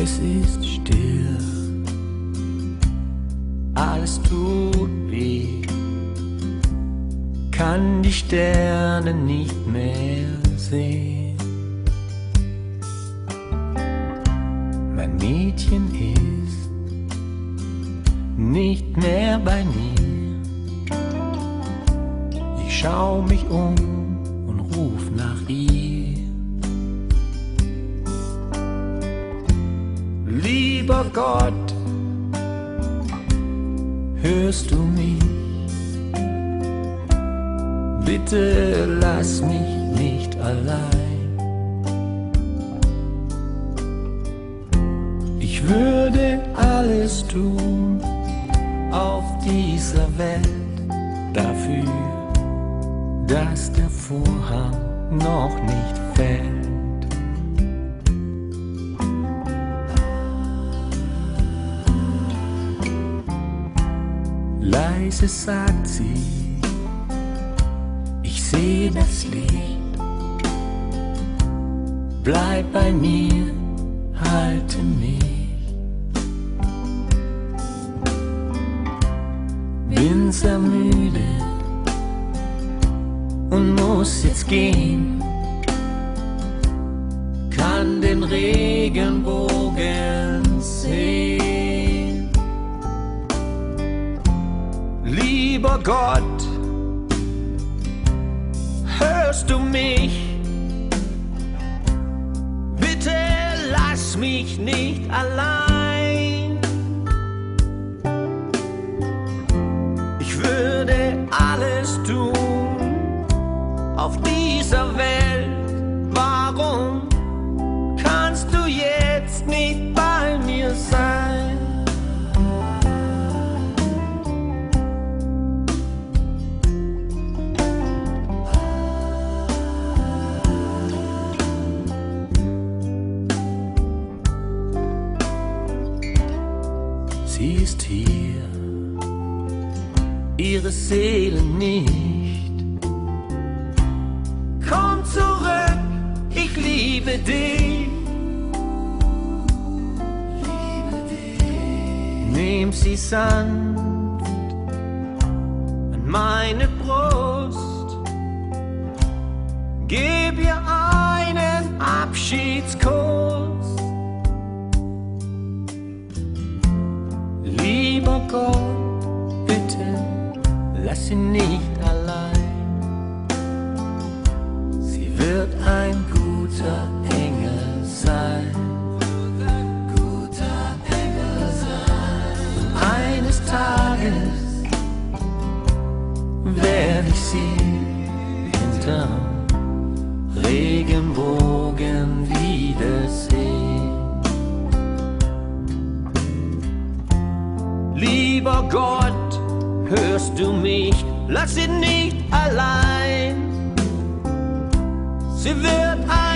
Es ist still, alles tut weh, kann die Sterne nicht mehr sehen. Mein Mädchen ist nicht mehr bei mir. Ich schau mich um und ruf nach ihr. Lieber Gott, hörst du mich? Bitte lass mich nicht allein. Ich würde alles tun auf dieser Welt dafür, dass der Vorhang noch nicht fällt. Leise sagt sie, ich seh das Licht. Bleib bei mir, halte mich. Bin sehr müde und muss jetzt gehen. Kann den Regenbogen sehen. Lieber Gott, hörst du mich? Bitte lass mich nicht allein. Ich würde alles tun auf dieser Welt. Warum kannst du jetzt nicht bei mir sein? Sie ist hier, ihre Seele nicht. Komm zurück, ich liebe dich. Nimm sie sanft an meine Brust. Gib ihr einen Abschiedskuss. Lieber Gott, bitte lass sie nicht allein. Sie wird ein guter Engel sein. Und eines Tages werde ich sie hinterm Regenbogen wiedersehen. Lieber Gott, hörst du mich? Lass sie nicht allein. Sie wird ein